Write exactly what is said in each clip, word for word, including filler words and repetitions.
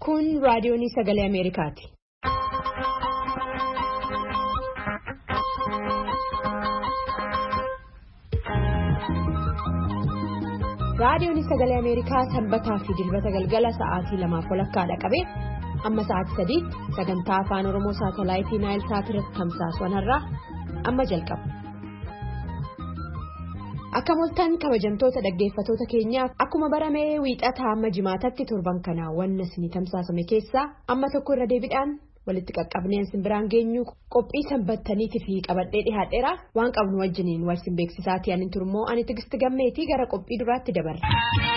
Kun raadiyoon sagalee Ameerikaati. Raadiyoon sagalee Ameerikaa sanbataa fi dilbata galgala sa'aatii lamaaf walakkaadha qabee amma sa'aatii sadiitti sagantaa afaan Oromoo saatalaayitii Naayil Saat irratti tamsaaswanirraa amma jalqaba. Akka moltaan kabajamtoota dhaggeeffatoota keenyaaf akkuma baramee wiixataa amma jimaatatti torban kanaa wanna isinii tamsaasame keessaa amma tokko irra deebiidhaan walitti qaqqabneen simbiraan geenyu qophii sanbattaniitii fi qabadhee dhihaadheera waan qabnu wajjiniin walsin beeksisaatii anin turmoo ani Tigisti Gammeetii gara qophii duraatti dabarra.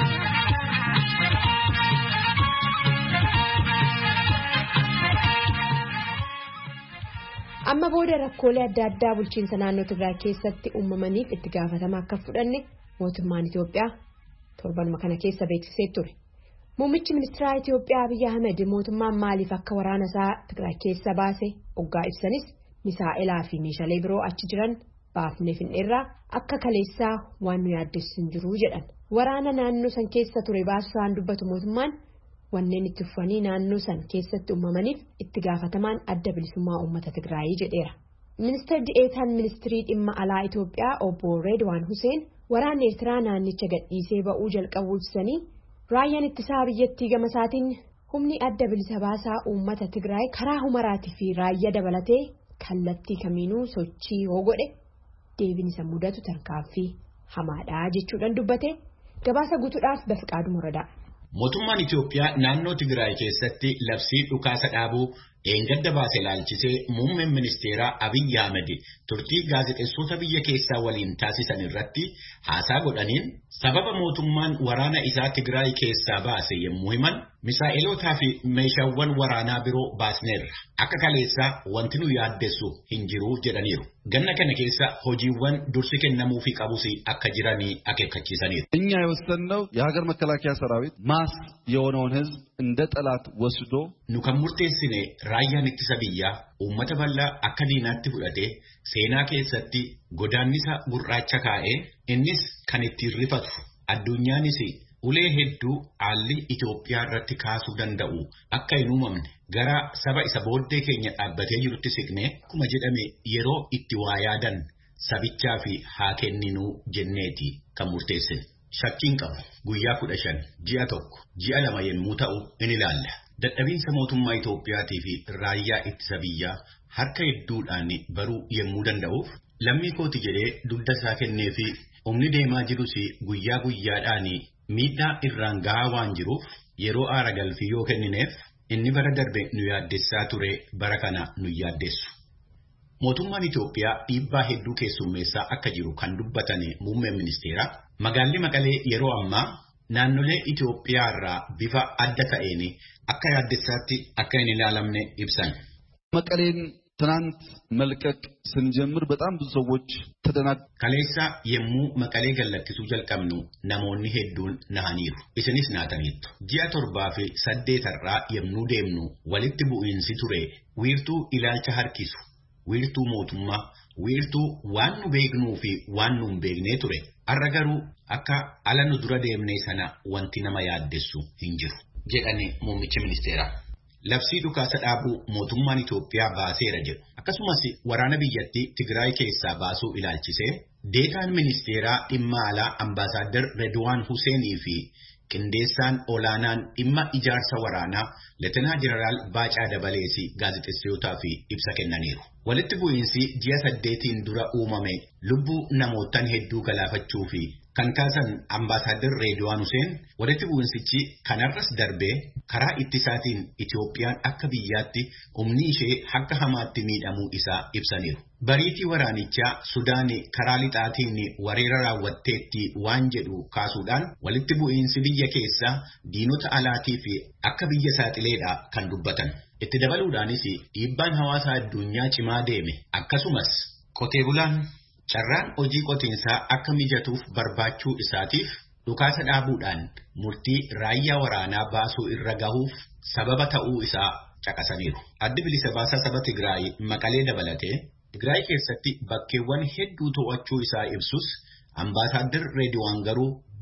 Amma booda rakkoolee adda addaa bulchiinsa naannoo Tigraay keessatti uumamaniif itti gaafatama akka fudhanne mootummaan Itoophiyaa torbanuma kana keessa beeksisee ture. Muummichi ministeeraa Itoophiyaa Abiy Ahmed mootummaan maaliif akka waraana isaa Tigraay keessa baase oggaa ibsanis misaa'elaa fi meeshaalee biroo achi jiran baafnee finneerraa akka kaleessaa waan nu yaaddessu hin jiru jedhan. Waraana naannoo san keessa ture baasuu dubbatu mootummaan wanneen itti uffatanii naannoo san keessatti uumamaniif itti gaafatamaan adda bilisummaa uummata Tigraay jedheera. Ministeerri Di'eetaan Ministirii Dhimma Alaa Itoophiyaa obbo Reedwaan Huseen waraanni Eertiraa naannicha gadhiisee ba'uu jalqabuu ibsanii raayyaan ittisaa biyyattii gama isaatiin humni adda bilisa baasaa uummata Tigraay karaa humaraatii fi raayyaa dabalatee kallattii kamiinuu sochii yoo godhe deebiin isa mudatu tarkaanfii hamaadhaa jechuudhaan dubbate gabaasa guutuudhaaf Bafiqaaduu Muradaa. Mootummaan Itoophiyaa naannoo Tigraay keessatti labsii dhukaasa dhaabuu eengadda baase ilaalchisee muummeen ministeeraa Abiy Ahmed turtii gaazexeessota biyya keessaa waliin taasisan irratti haasaa godhaniin sababa mootummaan waraana isaa Tigraay keessaa baase yommuu himan misaa'ilotaa fi meeshaawwan waraanaa biroo baasneerra akka kaleessaa wanti nu yaaddessu hin jiru jedhaniiru. Ganna kana keessa hojiiwwan dursi kennamuufii qabus akka jiranii akeekkachiisaniiru. እኛ የወሰንነው የሀገር መከላከያ ሰራዊት ማስ የሆነውን ህዝብ እንደ ጠላት ወስዶ nu kan murteessine raayyaan ittisa biyyaa uummata bal'aa akka diinaatti fudhatee seenaa keessatti godaannisa gurraacha kaa'ee innis kan ittiin rifatu addunyaanis ulee hedduu haalli Itoophiyaa irratti kaasuu danda'u akka hin uumamne gara saba isa booddee keenya dhaabbatee jirutti siqnee akkuma jedhame yeroo itti waa yaadan sabichaa fi haa kenninuu jenneeti kan murteessine. Shakkiin qabu guyyaa kudha shan ji'a tokko ji'a lama yommuu ta'u in ilaalla. Dadhabiinsa mootummaa Itoophiyaatii fi raayyaa ittisa biyyaa harka hedduudhaan baruu yommuu danda'uuf lammii kooti jedhee dugda isaa kennee fi humni deemaa jirus guyyaa guyyaadhaan miidhaa irraan gahaa waan jiruuf yeroo aara galfii yoo kennineef inni bara darbe nu yaaddessaa ture bara kana nu yaaddessu. Mootummaan Itoophiyaa dhiibbaa hedduu keessummeessaa akka jiru kan dubbatan muummeen ministeeraa magaalli Maqalee yeroo ammaa naannolee Itoophiyaa irraa bifa adda ta'een akka yaaddessaatti akka hin ilaalamne ibsan. Maqaleen ትናንት መልቀቅ ስንጀምር በጣም ብዙ ሰዎች ተደናቅ kaleessa yemmuu Maqalee gallakkisuu jalqabnu namoonni hedduun nahaniiru isinis naataniitu ji'a torbaa fi saddeetarraa yemmuu deemnu walitti bu'iinsi ture wiirtuu ilaalcha harkisu wiirtuu mootummaa wiirtuu waan nu beeknuu fi waan nu hin beeknee ture har'a garuu akka ala nu dura deemnee sana wanti nama yaaddessu hin jiru jedhani muummichi ministeeraa. Labsii dhukaasa dhaabuu mootummaan Itoophiyaa baaseera jedhu akkasumas waraana biyyattii Tigraay keessaa baasuu ilaalchisee deetaan ministeeraa dhimma alaa ambaasaadder Reedwaan Huseenii fi qindeessaan olaanaan dhimma ijaarsa waraanaa Leetenaa Jeneraal Baacaa Dabaleesi gaazexeessootaa fi ibsa kennaniiru. Walitti bu'iinsi ji'a saddeetiin dura uumame lubbuu namootaan hedduu galaafachuu fi kan kaasan ambaasaadder Reedwaan Huseen walitti bu'iinsichi kanarras darbee karaa ittisaatiin Itoophiyaan akka biyyaatti humni ishee akka hamaatti miidhamuu isaa ibsaniiru. Bariitii waraanichaa Sudaan karaa lixaatiin weerara raawwatteetti waan jedhu kaasuudhaan walitti bu'iinsi biyya keessaa diinota alaatii fi akka biyya saaxileedha kan dubbatan. Itti dabaluudhaanis dhiibbaan hawaasa addunyaa cimaa deeme akkasumas qotee bulaan carraan hojii qotiinsaa akka mijatuuf barbaachuu isaatiif dhukaasa dhaabuudhaan murtii raayyaa waraanaa baasuu irra gahuuf sababa ta'uu isaa caqasaniiru. Addi bilisa baasaa saba Tigraay Maqalee dabalatee Tigraay keessatti bakkeewwan hedduu to'achuu isaa ibsus ambaasaadder Reedwaan garuu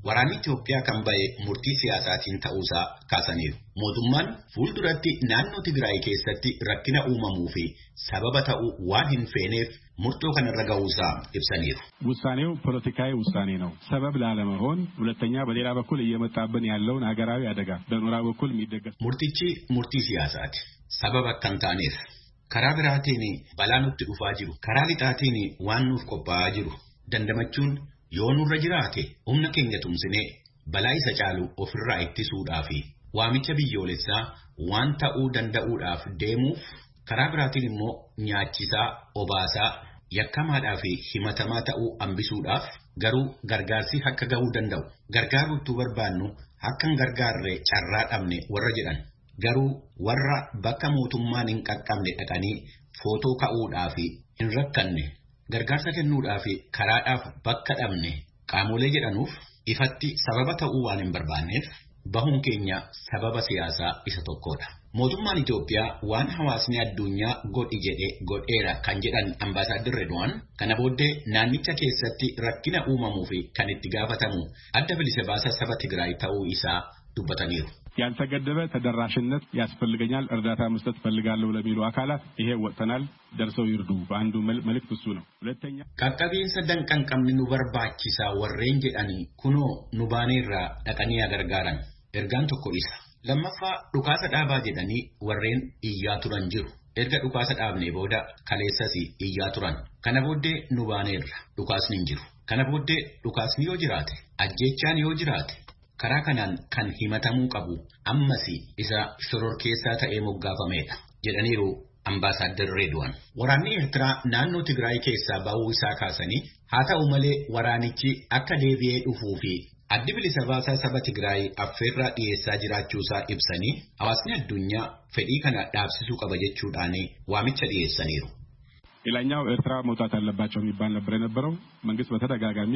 waraanni Itoophiyaa kan ba'e murtii siyaasaatiin ta'uusaa kaasaniiru. Mootummaan fuulduratti naannoo Tigraay keessatti rakkina uumamuu fi sababa ta'uu waan hin feeneef murtoo kanarra ga'uusaa ibsaniiru. ውሳኔው ፖለቲካዊ ውሳኔ ነው። ሰበብ ላለመሆን ሁለተኛ በሌላ በኩል እየመጣብን ያለውን ሀገራዊ አደጋ በኖራ በኩል የሚደገፍ murtichi murtii siyaasaati. Sababa kan taaneef karaa biraatiin balaa nutti dhufaa jiru, karaa lixaatiin waan nuuf qophaa'aa jiru dandamachuun yoo nurra jiraate humna keenya tumsinee balaa isa caalu ofirraa ittisuudhaaf waamicha biyyoolessaa waan ta'uu danda'uudhaaf deemuuf karaa biraatiin immoo nyaachisaa, obaasaa, yakkamaadhaa fi himatamaa ta'uu hambisuudhaaf garuu gargaarsi akka ga'uu danda'u. Gargaaruutu barbaannu akkan gargaarre carraa dhabne warra jedhan. Garuu warra bakka mootummaan hin qaqqabne dhaqanii footoo ka'uudhaaf hin rakkanne gargaarsa kennuudhaaf karaadhaaf bakka dhabne qaamolee jedhanuuf ifatti sababa ta'uu waan hin barbaanneef bahuun keenya sababa siyaasaa isa tokkodha. Mootummaan Itoophiyaa waan hawaasni addunyaa godhi jedhe godheera kan jedhan ambaasaaddarri Redwaan kana booddee naannicha keessatti rakkina uumamuu fi kan itti gaafatamu adda bilisa baasa saba Tigraay ta'uu isaa dubbataniiru. ያልተገደበ ተደራሽነት ያስፈልገኛል እርዳታ መስጠት ፈልጋለሁ ለሚሉ አካላት ይሄ ወጥተናል ደርሰው ይርዱ በአንዱ መልእክት እሱ ነው። ሁለተኛ ቀቀቤንሰ ደንቀን ቀምኒ ኑ በርባቺሳ ወሬን ጀዳኒ ኩኖ ኑ ባኔራ ደቀኒ ያገርጋራን ኤርጋን ቶኮ ኢሳ ለማፋ ዱካሰ ዳባ ጀዳኒ ወሬን ኢያ ቱራን ጅሩ ኤርጋ ዱካሰ ዳብኔ ቦዳ ከሌሰሲ ኢያ ቱራን ከነ ቦዴ ኑ ባኔራ ዱካስኒ እንጅሩ ከነ ቦዴ ዱካስኒ ዮ ጅራቴ አጀቻን ዮ ጅራቴ karaa kanaan kan himatamuu qabu ammasi isa shororkeessaa ta'ee moggaafameedha jedhaniiru ambaasaaddarri Redwaan. Waraanni Eertiraa naannoo Tigraay keessaa ba'uu isaa kaasanii haa ta'u malee waraanichi akka deebi'ee dhufuu fi addi bilisa baasaa saba Tigraay affeerraa dhiyeessaa jiraachuusaa ibsanii hawaasni addunyaa fedhii kana dhaabsisuu qaba jechuudhaan waamicha dhiyeessaniiru. ሌላኛው ኤርትራ መውጣት አለባቸው የሚባል ነበር የነበረው መንግስት በተደጋጋሚ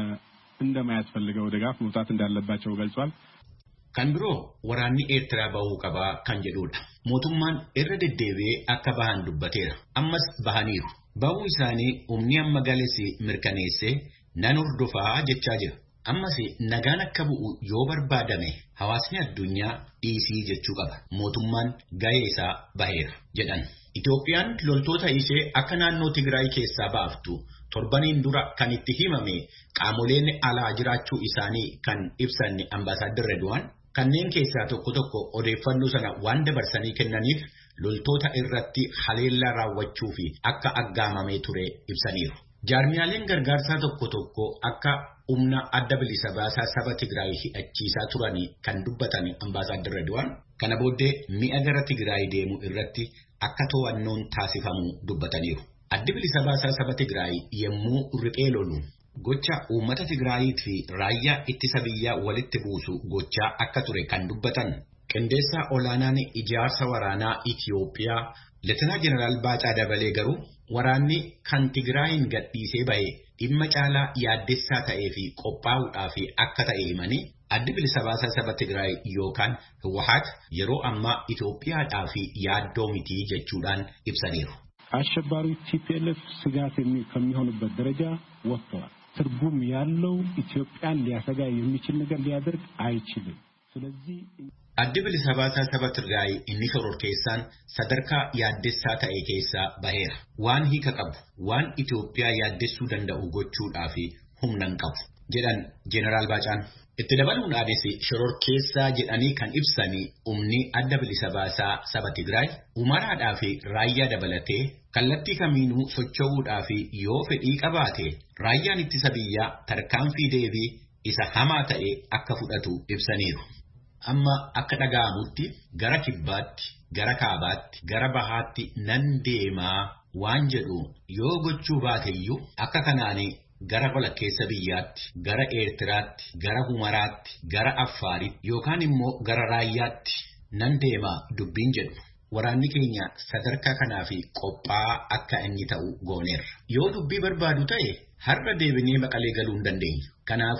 እንደማያስፈልገው ድጋፍ መውጣት እንዳለባቸው ገልጿል። ከንብሮ ወራኒ ኤርትራ ባው ቀባ ካንጀዱዳ ሞቱማን ኤረደዴቤ አከባሃን ዱበቴራ አመስ ባሃኒሩ ባው ኢሳኒ ኡምኒያም መጋሌሲ ምርከኔሴ ናኑር ዱፋ ጀቻጅ አመሲ ነጋን አከቡ ዮ በርባደሜ ሐዋስኒ አዱኛ ዲሲ ጀቹ ቀባ ሞቱማን ጋዬሳ ባሄራ ጀዳን ኢትዮጵያን ሎልቶታ ኢሴ አከናኖ ትግራይ ኬሳ ባፍቱ torbaniin dura kan itti himame qaamoleen alaa jiraachuu isaanii kan ibsan ambaasaaddarri Redwaan kanneen keessaa tokko tokko odeeffannoo sana waan dabarsanii kennaniif loltoota irratti haleellaa raawwachuu fi akka aggaamamee ture ibsaniiru. Jaarmiyaaleen gargaarsaa tokko tokko akka humna adda bilisa baasaa saba Tigraay hidhachiisaa turanii kan dubbatan ambaasaaddarri Redwaan kana booddee mi'a gara Tigraay deemu irratti akka to'annoon taasifamu dubbataniiru. Addi bilisa baasaa saba Tigraay yemmuu riphee lolu gocha uummata Tigraayii fi raayyaa ittisa biyyaa walitti buusu gochaa akka ture kan dubbatan qindeessaa olaanaan ijaarsa waraanaa Itiyoophiyaa Leetenaa Jeneraal Baacaa Dabalee garuu waraanni kan Tigraayin gadhiisee ba'e dhimma caalaa yaaddessaa ta'ee fi qophaa'uudhaaf akka ta'e himanii addi bilisa baasaa saba Tigraay yookaan Hawwaat yeroo ammaa Itiyoophiyaadhaaf yaaddoo miti jechuudhaan ibsaniiru. አሸባሪ ቲፒኤልኤፍ ስጋት ከሚሆንበት ደረጃ ወጥቷል። ትርጉም ያለው ኢትዮጵያን ሊያሰጋ የሚችል ነገር ሊያደርግ አይችልም። ስለዚህ addi bilisa baasaa saba Tigraay inni shororkeessaan sadarkaa yaaddessaa ta'e keessaa baheera. Waan hiika qabu, waan Itoophiyaa yaaddessuu danda'u gochuudhaaf humna qabu jedhan Jeneraal Baacaan. Itti dabaluudhaanis shororkeessaa jedhanii kan ibsanii humni adda bilisa baasaa saba Tigraay umaraadhaa fi raayyaa dabalatee kallattii kamiinuu socho'uudhaa fi yoo fedhii qabaate raayyaan ittisa biyyaa tarkaanfii deebii isa hamaa ta'e akka fudhatu ibsaniiru. Amma akka dhaga'amutti gara kibbaatti, gara kaabaatti, gara bahaatti nan deemaa waan jedhu yoo gochuu baateyyuu akka kanaanii gara walakkeessa biyyaatti, gara Eertiraatti, gara Humaraatti, gara Affaaritti yookaan immoo gara Raayyaatti nan deemaa dubbiin jedhu. Waraanni keenya sadarkaa kanaafi qophaa akka inni ta'u gooneerra. Yoo dubbii barbaadu ta'e har'a deebinee Maqalee galuu hin dandeenya. Kanaafuu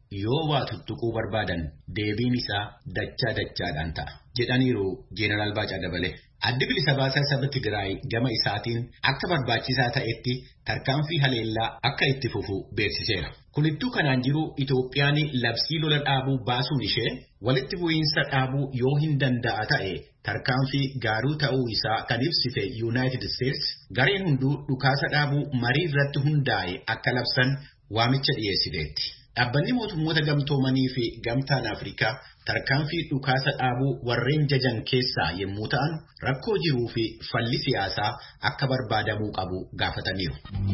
yoo waa tuttuquu barbaadan deebiin isaa dachaa dachaadhaan ta'a jedhaniiru Jeenaraal Baacaa Dabalee. Addi bilisa baasaa saba Tigraay gama isaatiin akka barbaachisaa ta'etti tarkaanfii haleellaa akka itti fufu beeksiseera. Kunittuu kanaan jiru Itoophiyaan labsii lola dhaabuu baasuun ishee walitti bu'iinsa dhaabuu yoo hin danda'a ta'e tarkaanfii gaaruu ta'uu isaa kan ibsite United States gareen hunduu dhukaasa dhaabuu marii irratti hundaa'e akka labsan waamicha dhiyeessiteetti. Dhaabbanni mootummoota gamtoomanii fi gamtaan Afrikaa tarkaanfii dhukaasa dhaabuu warreen jajan keessaa yommuu ta'an rakkoo jiruu fi falli siyaasaa akka barbaadamuu qabu gaafataniiru.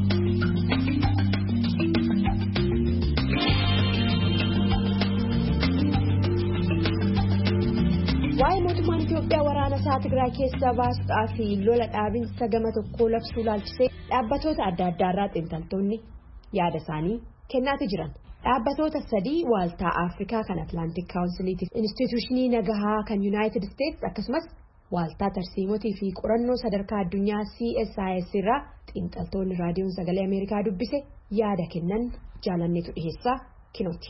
Waa'ee mootummaan Itoophiyaa waraana isaa Tigraay keessaa baasuudhaa fi lola dhaabinsa gama tokkoo labsuu ilaalchisee dhaabbatoota adda addaa irraa xiinxaltoonni yaada isaanii kennaati jiran. Dhaabbatoota sadii waaltaa Afrikaa kan Atlantic Council'tiif Instituushinii Nagahaa kan United States akkasumas waaltaa tarsiimotii fi qorannoo sadarkaa addunyaa C S I S irraa xiinxaltoonni raadiyoon sagalee Ameerikaa dubbise yaada kennan jaalanneetu dhiheessaa kinooti.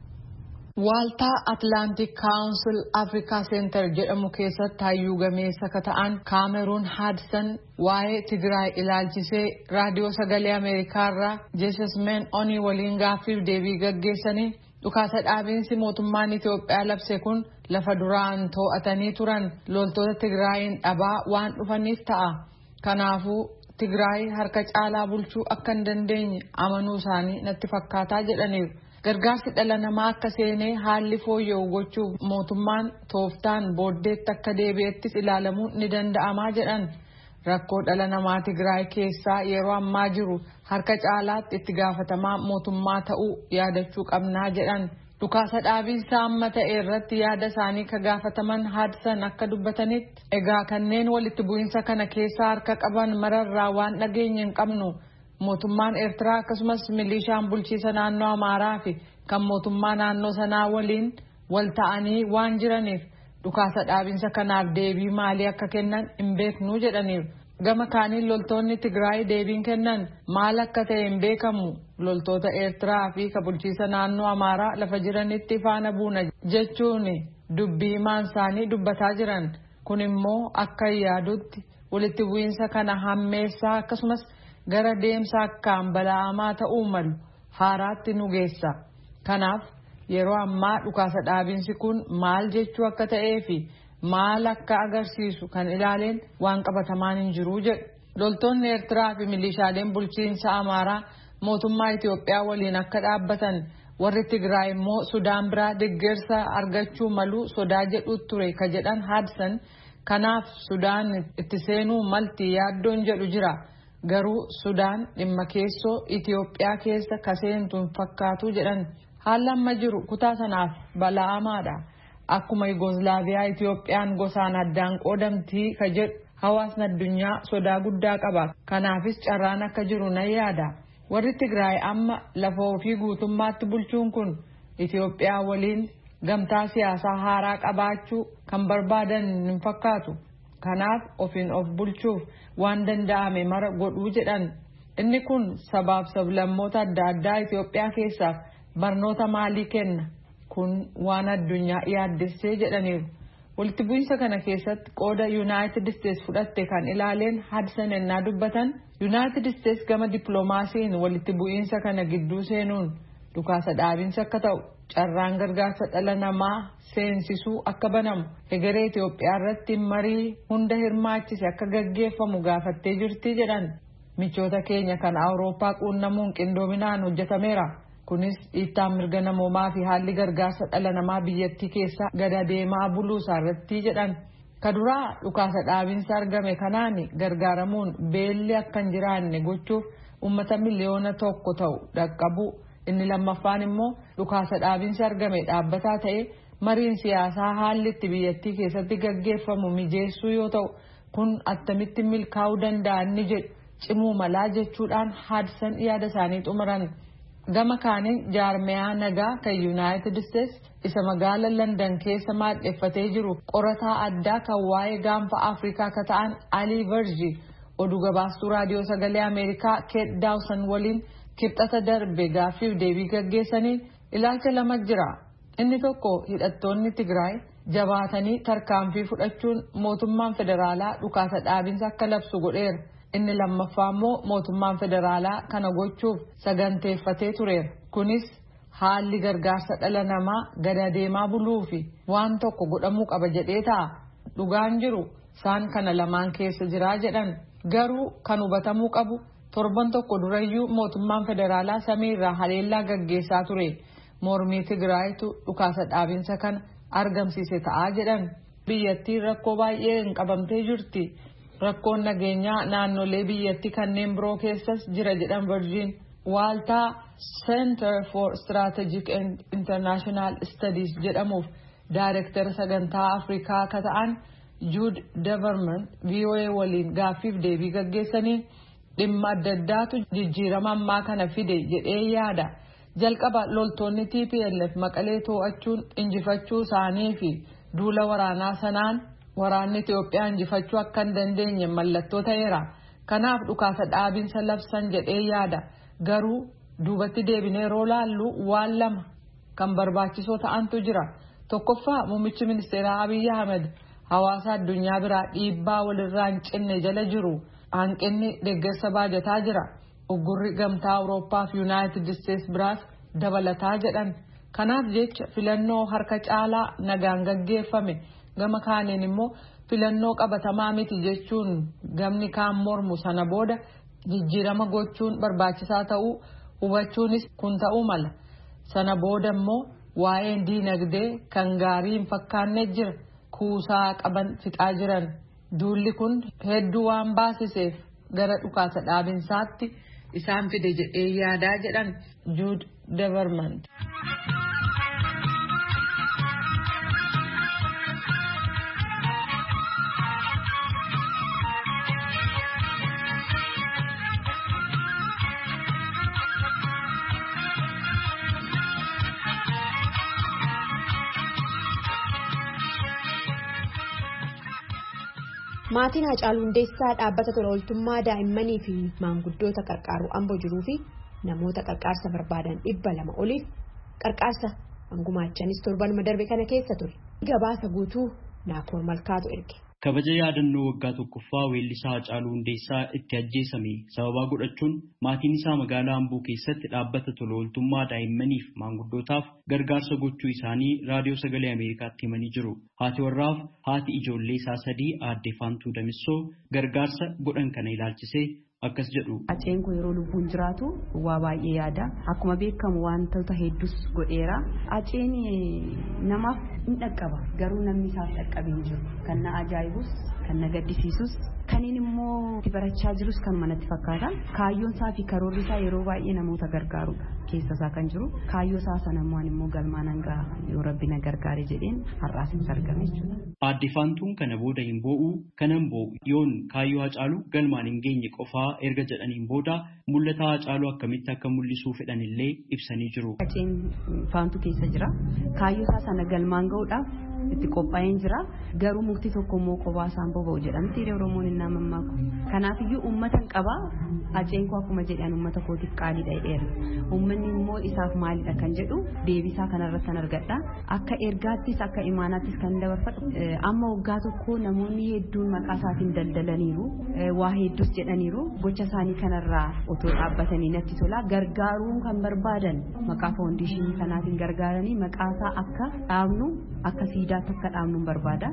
Waaltaa Atlantic Council Africa Center jedhamu keessatti hayyuu gameessa ka ta'an Kaameruun Haadsan waa'ee Tigraay ilaalchisee raadiyoo sagalee Ameerikaarraa Jeesasmeen Onii waliin gaaffiif deebii gaggeessanii dhukaasa dhaabiinsi mootummaan Itoophiyaa labse kun lafa duraan to'atanii turan loltoota Tigraayin dhabaa waan dhufaniif ta'a. Kanaafuu Tigraay harka caalaa bulchuu akka hin dandeenye amanuu isaanii natti fakkaataa jedhaniiru. Gargaarsi dhala namaa akka seenee haalli fooyya'u gochuuf mootummaan tooftaan booddeetti akka deebi'ettis ilaalamuun ni danda'amaa jedhan. Rakkoo dhala namaa Tigraay keessaa yeroo ammaa jiru harka caalaatti itti gaafatamaa mootummaa ta'uu yaadachuu qabnaa jedhan. Dhukaasa dhaabiinsa amma ta'e irratti yaada isaanii ka gaafataman Haadsan akka dubbatanitti egaa kanneen walitti bu'iinsa kana keessaa harka qaban mararraa waan dhageenye hin qabnu. Mootummaan Eertiraa akkasumas milishaan bulchiisa naannoo Amaaraa fi kan mootummaa naannoo sanaa waliin wal ta'anii waan jiraniif dhukaasa dhaabinsa kanaaf deebii maalii akka kennan hin beeknu jedhaniiru. Gama kaaniin loltoonni Tigraay deebiin kennan maal akka ta'e hin beekamu. Loltoota Eertiraa fi kan bulchiisa naannoo Amaaraa lafa jiranitti faana buuna jechuun dubbii himaan isaanii dubbataa jiran. Kun immoo akka yaadutti walitti bu'iinsa kana hammeessaa akkasumas gara deemsa akkaan bala'amaa ta'uu malu haaraatti nu geessa. Kanaaf yeroo ammaa dhukaasa dhaabinsi kun maal jechuu akka ta'ee fi maal akka agarsiisu kan ilaaleen waan qabatamaan hin jiru jedhu. Loltoonni Eertiraa fi milishaaleen bulchiinsa Amaaraa mootummaa Itoophiyaa waliin akka dhaabbatan warri Tigraay immoo Sudaan biraa deeggarsa argachuu malu sodaa jedhu ture ka jedhan Haadsan. Kanaaf Sudaan itti seenuu malti yaaddoon jedhu jira. Garuu Sudaan dhimma keessoo Itoophiyaa keessa kaseentu hin fakkaatu jedhan. Haalli amma jiru kutaa sanaaf bala'amaadha. Akkuma Yugoslaaviyaa Itoophiyaan gosaan addaan qoodamtii ka jedhu hawaasni addunyaa sodaa guddaa qaba. Kanaafis carraan akka jiru nan yaada. Warri Tigraay amma lafa ofii guutummaatti bulchuun kun Itoophiyaa waliin gamtaa siyaasaa haaraa qabaachuu kan barbaadan hin fakkaatu. Kanaaf ofiin of bulchuuf waan danda'ame mara godhuu jedhan. Inni kun sabaaf sablammoota adda addaa Itoophiyaa keessaaf barnoota maalii kenna? Kun waan addunyaa yaaddessee jedhaniiru. Walitti bu'iinsa kana keessatti qooda United States fudhatte kan ilaaleen Haadsan ennaa dubbatan United States gama dippiloomaasiin walitti bu'iinsa kana gidduu seenuun dhukaasa dhaabinsa akka ta'u carraan gargaarsa dhala namaa seensisuu akka banamu egeree Itoophiyaa irratti marii hunda hirmaachise akka gaggeeffamu gaafattee jirti jedhan. Michoota keenya kan Awurooppaa quunnamuun qindoominaan hojjetameera. Kunis dhiittaan mirga namoomaa fi haalli gargaarsa dhala namaa biyyattii keessa gada deemaa buluu isaarratti jedhan. Kaduraa dhukaasa dhaabinsa argame kanaan gargaaramuun beelli akka hin jiraanne gochuuf uummata miliyoona tokko ta'u dhaqqabu. Inni lammaffaan immoo dhukaasa dhaabinsa argame dhaabbataa ta'e mariin siyaasaa haalli itti biyyattii keessatti gaggeeffamu mijeessuu yoo ta'u kun attamitti milkaa'uu danda'a inni jedhu cimuu malaa jechuudhaan Haadsan yaada isaanii xumuran. Gama kaaniin jaarmiyaa nagaa kan United States isa magaala London keessa maadheffatee jiru qorataa addaa kan waa'ee gaanfa Afrikaa ka ta'an Ali Verji oduu gabaastuu raadiyoo sagalee Ameerikaa Kate Dawson waliin kibxata darbe gaaffiif deebii gaggeessanii ilaalcha lama jira. Inni tokko hidhattoonni Tigraay jabaatanii tarkaanfii fudhachuun mootummaan federaalaa dhukaasa dhaabinsa akka labsu godheera. Inni lammaffaa immoo mootummaan federaalaa kana gochuuf saganteeffatee tureera. Kunis haalli gargaarsa dhala namaa gada deemaa buluu fi waan tokko godhamuu qaba jedhee ta'a. Dhugaan jiru isaan kana lamaan keessa jiraa jedhan. Garuu kan hubatamuu qabu torban tokko durayyuu mootummaan federaalaa samiirraa haleellaa gaggeessaa ture. Mormii Tigraayitu dhukaasa dhaabinsa kana argamsiise ta'aa jedhan. Biyyattiin rakkoo baay'ee hin qabamtee jirti. Rakkoon nageenyaa naannolee biyyattii kanneen biroo keessas jira jedhan Virgin. Waaltaa Center for Strategic and International Studies jedhamuuf Daayirektara sagantaa Afrikaa akka ta'an Jude Deverman V O A waliin gaaffiif deebii gaggeessaniin dhimma adda addaatu jijjiirama ammaa kana fide jedhee yaada. Jalqaba loltoonni T P L F Maqalee to'achuun injifachuu isaanii fi duula waraanaa sanaan waraanni Itoophiyaa injifachuu akka hin dandeenye mallattoo ta'eera. Kanaaf dhukaasa dhaabinsa labsan jedhee yaada. Garuu duubatti deebinee yeroo laallu waan lama kan barbaachisoo ta'antu jira. Tokkoffaa muummichi ministeeraa Abiy Ahmed hawaasa addunyaa biraa dhiibbaa walirraa hin cinne jala jiru. Hanqinni deeggarsa baajataa jira. Uggurri gamtaa Awurooppaa fi Yuunaayitid Isteets biraas dabalataa jedhan. Kanaaf jecha filannoo harka caalaa nagaan gaggeeffame gama kaaniin immoo filannoo qabatamaa miti jechuun gamni kaan mormu sana booda jijjiirama gochuun barbaachisaa ta'uu hubachuunis kun ta'uu mala. Sana booda immoo waa'een diinagdee kan gaarii hin fakkaanne jira. Kuusaa qaban fixaa jiran. Duulli kun hedduu waan baasiseef gara dhukaasa dhaabinsaatti isaan fide jedhee yaadaa jedhan Jude Deverman. Maatiin Haacaaluu Hundeessaa dhaabbata tola ooltummaa daa'immanii fi maanguddoota qarqaaru amboo jiruu fi namoota qarqaarsa barbaadan dhibba lama oliif qarqaarsa hangumaachanis torbanuma darbe kana keessa ture. Gabaasa guutuu Naakoor Malkaatu erge. Kabaja yaadannoo waggaa tokkoffaa weellisaa Haacaaluu Hundeessaa itti ajjeesame sababaa godhachuun maatiin isaa magaalaa Amboo keessatti dhaabbata tola ooltummaa daa'immaniif maanguddootaaf gargaarsa gochuu isaanii raadiyoo sagalee Ameerikaatti himanii jiru. Haati warraaf haati ijoollee isaa sadii aadde Faantuu Damissoo gargaarsa godhan kana ilaalchisee akkas jedhu. Aceen kun yeroo lubbuun jiraatu waa baay'ee yaada. Akkuma beekamu wantoota hedduus godheera. Aceen namaaf hin dhaqqaba. Garuu namni isaaf dhaqqabee hin jiru. Kan na ajaa'ibus, kan na gaddisiisus, kaniin immoo itti barachaa jirus kan manatti fakkaata. Kaayyoon isaa fi karoorri isaa yeroo baay'ee namoota gargaarudha. Keessa isaa kan jiru. Kaayyoo isaa sana immoo galmaan hanga yoo Rabbi na gargaare jedheen har'aas hin argame jechuudha. Aadde Faantuun kana booda hin boo'u, kanan boo'u yoon kaayyoo Haacaaluu galmaan hin geenye qofaa erga jedhaniin booda mul'ata Haacaaluu akkamitti akka mul'isuu fedhan illee ibsanii jiru. Aceen Faantuu keessa jira. Kaayyoo isaa sana galmaan ga'uudhaaf itti qophaa'een jira. Garuu mukti tokko immoo qophaa isaan boba'u jedhamti Oromoon hin naamamaaku. Kanaafiyyuu uummatan qaba. Aceen koo akkuma jedhan uummata kootiif qaaliidha jedheera. Uummanni immoo isaaf maalidha kan jedhu deebisaa kanarratti kan argadha. Akka ergaattis akka imaanaattis kan dabarfadhu. Amma waggaa tokko namoonni hedduun maqaa isaatiin daldalaniiru. Waa hedduus jedhaniiru. Gocha isaanii kanarraa otoo dhaabbatanii natti tola. Gargaaruu kan barbaadan maqaa foondeeshinii kanaatiin gargaaranii maqaa isaa akka dhaabnu akka siidaatti akka dhaabnu barbaada.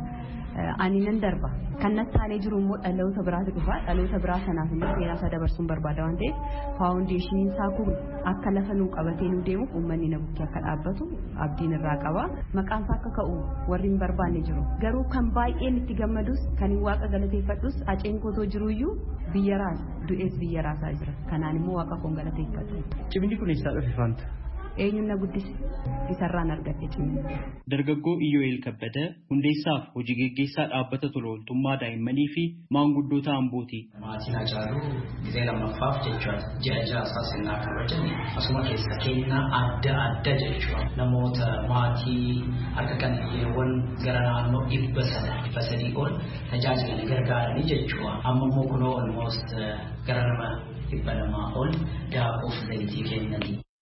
Ani nan darba. Kan natti taalee jiru immoo dhaloota biraatu dhufa. Dhaloota biraa sanaaf immoo seenaa isaa dabarsuun barbaada waan ta'eef faawundeeshiniin isaa kun akka lafa nuu qabatee nuu deemuuf uummanni na bukkee akka dhaabbatu abdiin irraa qaba. Maqaan isaa akka ka'u warri hin barbaanne jiru. Garuu kan baay'een itti gammadus kan waaqa galateeffadhus Aceen kootoo jiruyyuu biyya raasa du'ees biyya raasaa jira. Kanaan immoo waaqa koon galateeffadha. Cimni kun eessaa dhufe Faanta? Eenyuun na guddise isarraan argadhe cimni. Dargaggoo Iyyoo'el Kabbada Hundeessaaf hojii geggeessaa dhaabbata tola ooltummaa daa'immanii fi maanguddoota Ambooti. Maatiin Haacaaluu gizee lammaffaaf jechuudha. Ji'a ja'a isaa seenaa kabajan asuma keessa kennaa adda adda jechuudha. Namoota maatii harka qalleeyyiiwwan gara naannoo dhibba sada dhibba sadii ol tajaajilan gargaaranii jechuudha. Amma immoo kunoo almost gara nama dhibba lamaa ol daakuuf zayitii kennanii.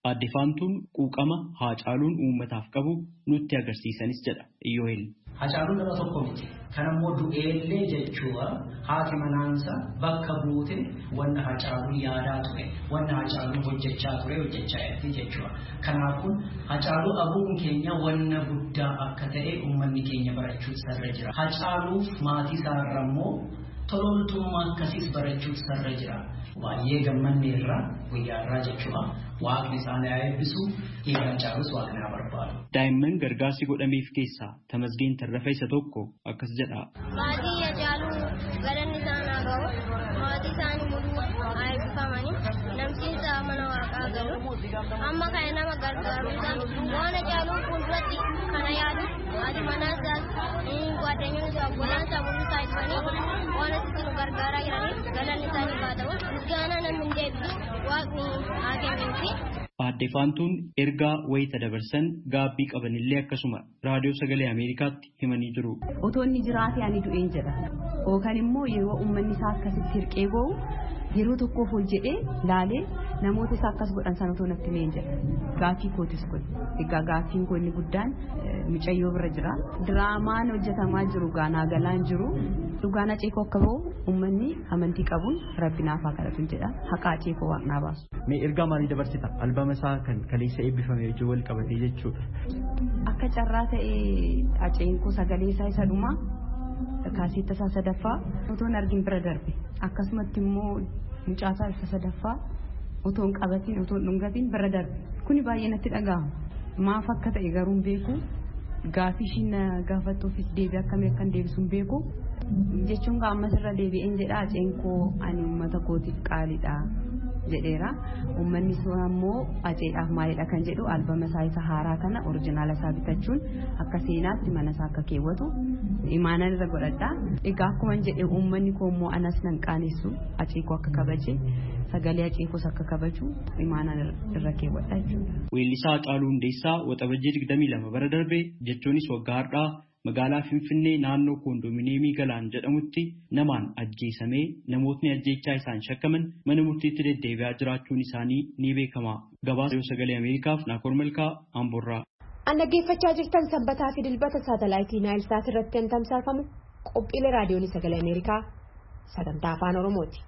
Aadde Faantuun quuqama Haacaaluun uummataaf qabu nutti agarsiisanis jedha Iyyoo'el. Haacaaluun nama tokko miti. Kan ammoo du'eellee jechuudha haati manaansa bakka buute wanna Haacaaluun yaadaa ture, wanna Haacaaluun hojjechaa ture hojjechaa jirti jechuudha. Kanaafuu Haacaaluu abuun keenya wanna guddaa akka ta'e uummanni keenya barachuu sarara jira. Haacaaluuf maatii isaarra immoo tololtummaa akkasiis barachuu sarara jira. Baay'ee gammanne irraa guyyaa irraa jechuudha. Waaqni isaan eebbisu eegaa Haacaalus waaqni haa barbaadu. Daa'imman gargaarsi godhameef keessaa Tamasgeen Tarrafa isa tokko akkas jedha. Maatii Haacaaluu galanni isaan haa ga'u. Maatii isaanii mul'uu haa eebbifamanii namsiinsa mana waaqaa galu. Amma kana nama gargaaruudhaan waan Haacaaluun fuulduratti kana yaadu haati manaasaas gwaaddanyoon isaa obbolaan isaa mul'uu isaa ibsanii waan asitti nu gargaaraa jiraniif galanni isaanii haa ta'u. Misgaanaa namni hin deebisu waaqni haa kennuufi. Aadde Faantuun ergaa wayita dabarsan gaabbii qabanillee akkasuma raadiyoo sagalee Ameerikaatti himanii jiru. Otoo inni jiraate ani du'een jedha. Yookaan immoo yeroo uummanni isaa akkasitti hirqee ba'u yeroo tokkoof ol jedhee laalee namoota isaa akkas godhan sana otoo natti meen jedha. Gaaffii kootis kun. Egaa gaaffiin kun inni guddaan mucayyoo bira jira. Diraamaan hojjetamaa jiru gaanaa galaan jiru. Dhugaan Haacaaluu akka ba'u uummanni amantii qabuun rabbi naaf haa kadhatu jedha. Haqa Haacaaluu waaqnaa baasu. Mee ergaa maalii dabarsita? Albama isaa kan kaleessa eebbifame wajjin wal qabatee jechuudha. Akka carraa ta'ee Haacaaluu sagalee isaa isa dhumaa kaaseetta isaa sadaffaa otoo hin argin bira darbe. Akkasumatti immoo mucaasaa isa sadaffaa otoo hin qabatiin otoo hin dhungatiin bira darbe. Kuni baay'ee natti dhaga'ama. Maaf akka ta'e garuu hin beeku. Gaaffii ishiin gaafattuufis deebii akkamii akkan deebisu hin beeku. Jechuun ammas irra deebi'een jedha Haacaaluu ani uummata kootiif qaaliidha jedheera. Uummanni sun ammoo Haacaaluudhaaf maalidha kan jedhu albama isaa isa haaraa kana oriijinaala isaa bitachuun akka seenaatti mana isaa akka keewwatu imaanan irra godhadha. Egaa akkuma jedhe uummanni koo immoo anas nan qaanessu Haacaaluu akka kabaje sagalee Haacaaluus akka kabaju imaanan irra keewwadha jechuudha. Weellisaa Haacaaluu Hundeessaa waxabajjii digdamii lama bara darbe jechuunis waggaa har'aa magaalaa Finfinnee naannoo koondoominiyeemii Galaan jedhamutti namaan ajjeesamee namootni ajjeechaa isaan shakkaman mana murtiitti deddeebi'aa jiraachuun isaanii ni beekama. Gabaasa sagalee Ameerikaaf Naakoor Malkaa Amboorraa. An dhaggeeffachaa jirtan Sanbataa fi Dilbata saatalaayitii Naayilsaat irratti kan tamsaafamu qophiilee raadiyoon sagalee Ameerikaa sagantaa afaan Oromooti.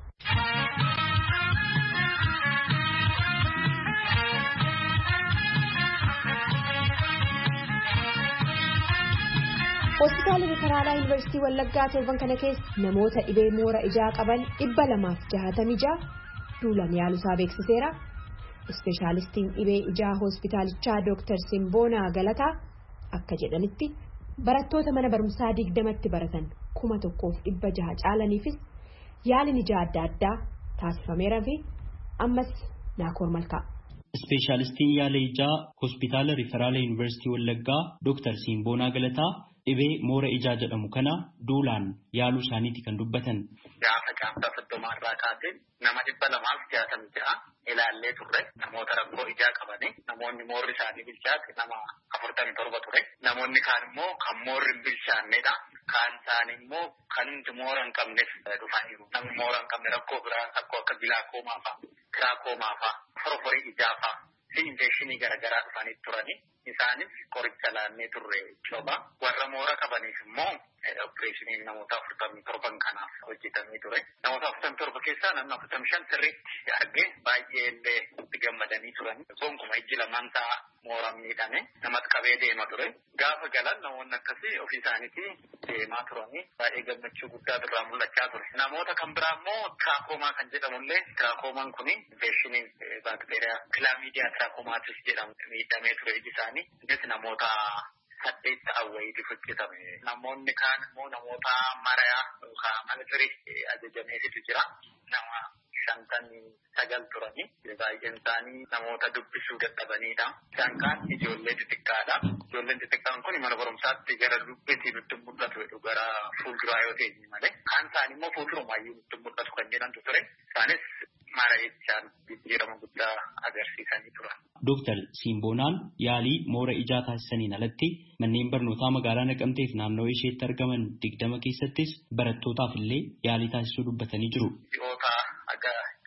Hospitaala Riferaalaa Yuunivarsiitii Wallaggaa torban kana keessa namoota dhibee moora ijaa qaban dhibba lamaaf jahatamii jaha duulan yaaluusaa beeksiseera. Ispeeshaalistiin dhibee ijaa hospitaalichaa Dooktar Simboonaa Galataa akka jedhanitti barattoota mana barumsaa digdamatti baratan kuma tokkoof dhibba jaha caalaniifis yaaliin ijaa adda addaa taasifameera fi ammas Naakoor Malkaa. Ispeeshaalistiin yaala ijaa hospitaala Riferaalaa Yuunivarsiitii Wallaggaa Dooktar Simboonaa Galataa dhibee moora ijaa jedhamu kana duulaan yaaluu isaaniiti kan dubbatan. Gaafa gaafata soddomaa irraa kaasee nama dhibba lamaaf jaatamii ja'a ilaallee turre namoota rakkoo ijaa qabanii namoonni moorri isaanii bilchaate nama afurtamii torba ture. Namoonni kaan immoo kan moorri hin bilchaannedha. Kaan isaanii immoo kan hundi moora hin qabnes dhufaniiru. Namni moora hin qabne rakkoo biraa rakkoo akka gilaakoomaa fa'a, tiraakkoomaa fa'a, forforii ijaa fa'a fi infekshinii garaagaraa dhufanii turanii. Isaanis qoricha laannee turre coba warra moora qabaniif immoo opereeshiniin namoota afurtamii torban kanaaf hojjetamee ture. Namoota afurtamii torba keessaa namni afurtamii shan sirriitti argee baay'ee illee itti gammadanii turan. Gonkumaa ijji lamaan ta'a mooraan miidhame namatti qabee deema ture. Gaafa galan namoonni akkasii ofii isaaniitii deemaa turanii baay'ee gammachuu guddaa irraa mul'achaa ture. Namoota kan biraa immoo tiraakkoomaa kan jedhamullee tiraakkoomaan kuni infekshinii baakteeriyaa kilaamiidiyaa tiraakkoomaatiis jedhamu miidhamee ture iji isaanii. Innis namoota saddeet ta'an wayiitiif hojjetame. Namoonni kaan immoo namoota marayaa yookaan manatirii ajajameefitu jira. Nama shantamii sagal turanii baay'een isaanii namoota dubbisuu dadhabanidha. Isaan kaan ijoollee xixiqqaadha. Ijoolleen xixiqqaan kun mana barumsaatti gara dubbiitti nutti mul'atu jedhu gara fuulduraa yoo ta'e malee. Kaan isaanii immoo fuuldurumaayyuu nutti mul'atu kan jedhantu ture. Isaanis mara jechaan jijjiirama guddaa agarsiisanii turan. Dooktar Simboonaan yaalii moora ijaa taasisaniin alatti manneen barnootaa magaalaa Naqamteef naannawaa isheetti argaman digdama keessattis barattootaaf illee yaalii taasisuu dubbatanii jiru. Dhiyoota aga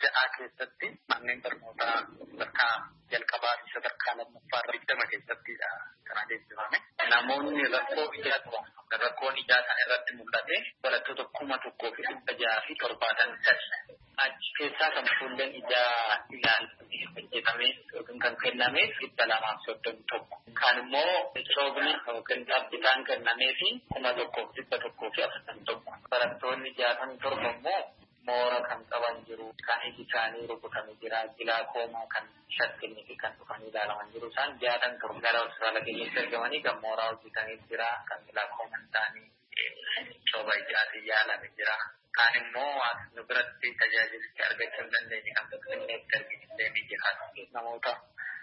ja'a keessatti manneen barnootaa sadarkaa jalqabaa fi sadarkaa lammaffaa digdama keessattidha kan adeemsifame. Namoonni rakkoo ijaa qaban rakkoon ijaa kana irratti mul'ate barattoota kuma tokkoo fi dhibba ja'a fi torbaatamii sadi. Achi keessaa kan fuulleen ijaa ilaalamee hojjetamee yookiin kan kenname dhibba lamaa fi soddomii tokko. Kan immoo coobni yookiin dhaabbitaan kennamee fi kuma tokkoo fi dhibba tokkoo fi afurtamii tokko. Barattoonni jaatamii torba immoo moora kan qaban jiru, kan iji isaanii rukutamee jira, gilaakoomaa kan shakkilanii fi kan dhufanii ilaalaman jiru. Isaan jaatamii torba gara hospitaala keessatti argamanii kan mooraa hojjetanii jira, kan gilaakoomaan isaanii cooba ijaatiin yaalame jira. Kan immoo nu biratti tajaajilicha argachuu hin dandeenye kan tokkonneetti arginillee ni jira. Namoota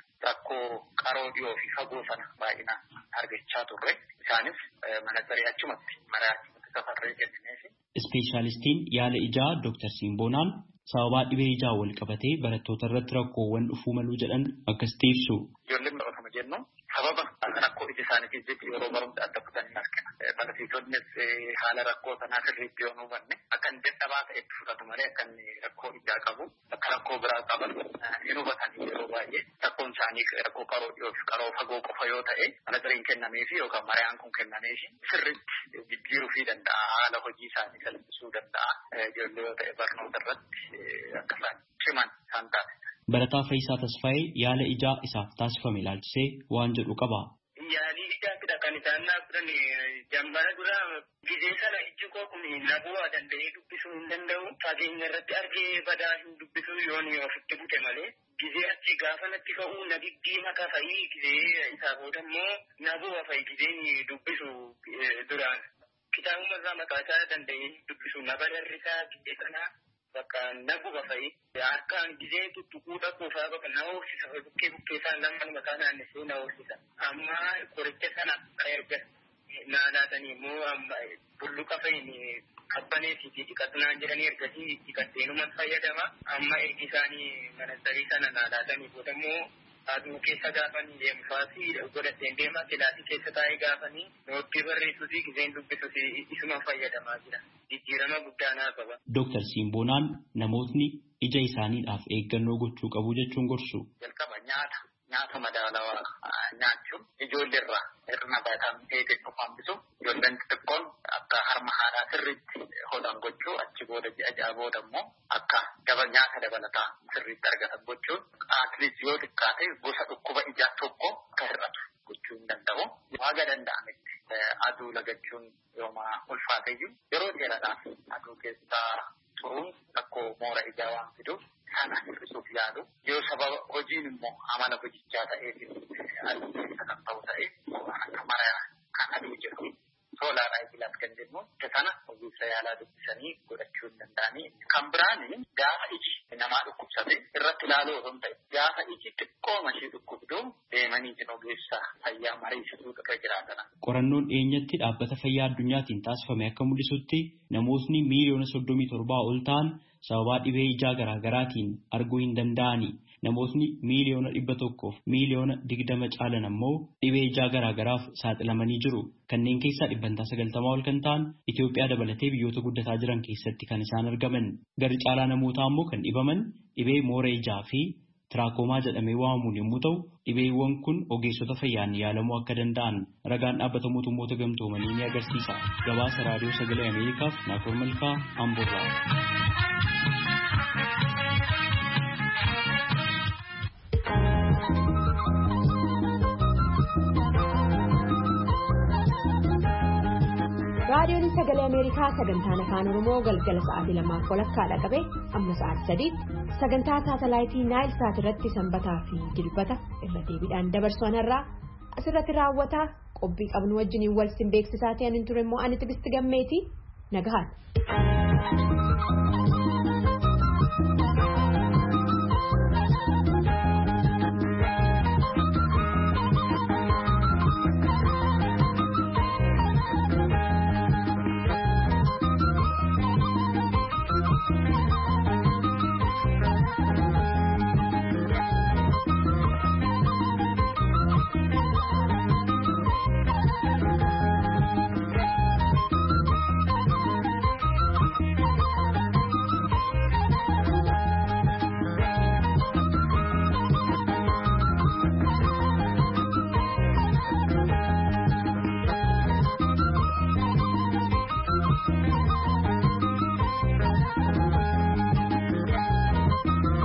rakkoo qaroo dhiyoo fi fagoo sana baay'inaan argachaa turre. Isaanis mana saree achumatti maraa achumatti safarree kennineefi. Ispeeshaalistiin yaala ijaa Dooktar Simboonaan sababaa dhibee ijaa wal qabatee barattoota irratti rakkoowwan dhufuu maluu jedhan akkasitti ibsu. Ijoolleen baratama jennu sababa rakkoo ija isaaniitiif jecha yeroo barumsa adda kutanii argina. Barsiisonnis haala rakkoo sanaa sirriitti yoo hubanne akka inni dadhabaa ta'etti fudhatu malee akka inni rakkoo ijaa qabu akka rakkoo biraa qaban hin hubatanii yeroo baay'ee rakkoon isaanii rakkoo qaroo dhiyoo fi qaroo fagoo qofa yoo ta'e mana sireen kennameefi yookaan mariyaan kun kennameefi sirriitti jijjiiruu fi danda'a haala hojii isaanii salphisuu danda'a ijoollee yoo ta'e barnoota irratti akka isaan ciman isaan taasisa. Barataa Faayisaa Tasfaayee yaala ijaa isaaf taasifame ilaalchisee waan jedhu qaba. Yaalii ijaatidha kan isaan naaf turan jambara dura gizee sana ijji koo kun nabuu danda'ee dubbisuu hin danda'u. Fageenya irratti argee badaa hin dubbisuu yoon ofitti bute malee. Gizee achi gaafa natti ka'uu nabiddi maka fa'ii gizee isaa booda immoo nabuu fa'i gizeen dubbisu duraan. Kitaabuma irraa mataa isaa danda'ee dubbisu nabararrisaa gizee sanaa. Bakka naguba fa'i harkaan gizee tuttuquudha kuufaa bakka na hoosisa bukkee bukkee isaan lamaan mataa naannessee na hoosisa. Amma qoricha sana erga naanaatanii immoo bulluqa fa'iin qabbaneetii fi dhiqatunaan jedhanii ergasii dhiqatteenuman fayyadama. Amma ergi isaanii manasarii sana naanaatanii booda immoo aduu keessa gaafanii deemfaasii godhateen deemaa kilaasii keessa taa'ee gaafanii nootti barreessuu fi gizeen dubbisuu fi isuma fayyadamaa jira. Jijjiirama guddaa naa qaba. Dooktar Simboonaan namootni ija isaaniidhaaf eeggannoo gochuu qabu jechuun gorsu. Jalqaba nyaata nyaata madaalawaa nyaachuun ijoollee irraa hirna baay'inaan eeggachuu hambisu ijoolleen xixiqqoon akka harma haadhaa sirriitti hodhan gochuu achi booda ji'a ja'a booda immoo akka daba nyaata dabalataa sirriitti argatan gochuun atleet yoo xiqqaate gosa dhukkuba ijaa tokko akka hir'atu gochuu hin danda'u. Waaga danda'ametti aduu lagachuun yooma ulfaateyyuu yeroo dheeraadhaaf aduu keessaa turuun rakkoo moora ijaa waan fiduuf sana hir'isuuf yaalu yoo sababa hojiin immoo amala hojichaa ta'eef aduu keessa kan ta'u ta'e waan akka maraa kan aduu jedhu soolaaraa ibilaaf kan jennu sana ogeessa yaalaa dubbisanii godhachuu hin danda'anii. Kan biraan gaafa iji namaa dhukkubsate irratti ilaaluu osoo hin ta'e gaafa iji xiqqoo mashii dhukkubduu deemanii jin ogeessa fayyaa mariisisuu irra jiraatan. Qorannoon dhiyeenyatti dhaabbata fayyaa addunyaatiin taasifame akka mul'isutti namootni miiliyoona soddomii torbaa ol ta'an sababaa dhibee ijaa garaa garaatiin arguu hin danda'ani. Namootni miiliyoona dhibba tokkoof miiliyoona digdama caalan ammoo dhibee ijaa garaa garaaf saaxilamanii jiru. Kanneen keessaa dhibbantaa sagaltamaa ol kan ta'an Itoophiyaa dabalatee biyyoota guddataa jiran keessatti kan isaan argaman. Garri caalaa namootaa ammoo kan dhibaman dhibee moora ijaa fi tiraakomaa jedhamee waamamuun yommuu ta'u, dhibeewwan kun ogeessota fayyaan yaalamuu akka danda'an ragaan dhaabbata mootummoota gamtoomanii ni agarsiisa. Gabaasa raadiyoo sagalee Ameerikaaf Naakoor Malkaa Amboorraa. Raadiyoon sagalee Ameerikaa sagantaan afaan Oromoo galgala sa'aatii lamaaf walakkaadha qabe amma sa'aatii sadiitti sagantaa saatalaayitii Naayil Saat irratti sanbataa fi dilbata irra deebiidhaan dabarsu irraa asirratti raawwataa qophii qabnu wajjiniin wal sin beeksisaa ta'an hin ture immoo ani Tigisti Gammeetii nagahaan.